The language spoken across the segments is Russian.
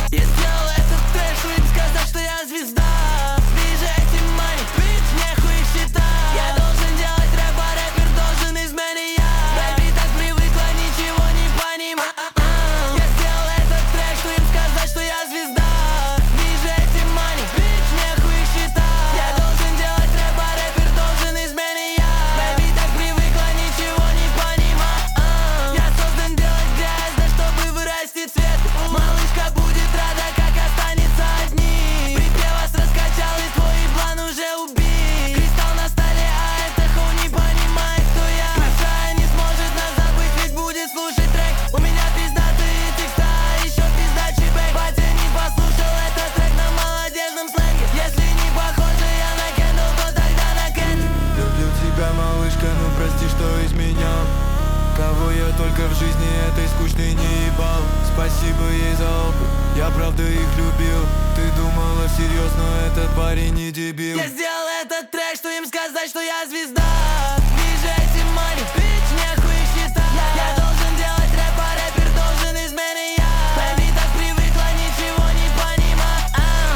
Я сделал этот трек, чтобы им сказать, что я звезда. Вижу эти money, bitch, нехуй их считать. Я должен делать рэп, а рэпер должен из меня. Бэйби так привыкла ничего не понимать. Я сделал этот трек, чтобы им сказать, что я звезда. Вижу эти money, bitch, нехуй их считать. Я должен делать рэп, а рэпер должен из меня. Бэйби так привыкла ничего не понимать. Я создан делать грязь, да чтобы вырастет цвет. Малышка будет рада, как останется одни. Припев вас раскачал, и твой план уже убит. Кристалл на столе, а это хоу не понимает, кто я. Бывшая не сможет нас забыть, ведь будет слушать трек. У меня пиздатые текста, а еще пиздачий бэк. Батя не послушал этот трек на молодежном сленге. Если не похоже я на Кендалл, то тогда на Кэт. Люблю тебя, малышка, ну прости, что изменял. Кого я только в жизни этой скучной не ебал. Спасибо ей за опыт, я правда их любил. Ты думала всерьез, но этот парень не дебил. Я сделал этот трек, чтобы им сказать, что я звезда. Вижу эти money, bitch, нехуй их считать. Я должен делать рэп, а рэпер должен из меня. Бэйби так привыкла ничего не понимать.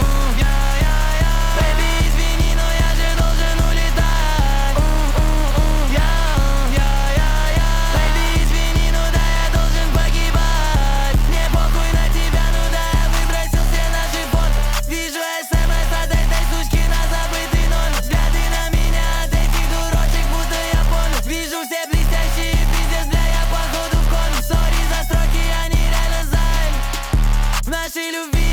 Бэйби, извини, но я же должен улетать. Бэйби, извини, ну да, я должен погибать. Мне похуй на тебя, ну да, я выбросил все наши фото. Вижу СМС от этой сучки на забытый номер. Взгляды на меня от этих дурочек, будто я понял. Вижу все блестящие, пиздец, бля, я походу в коме. Сори за строки, они реально займ в нашей любви.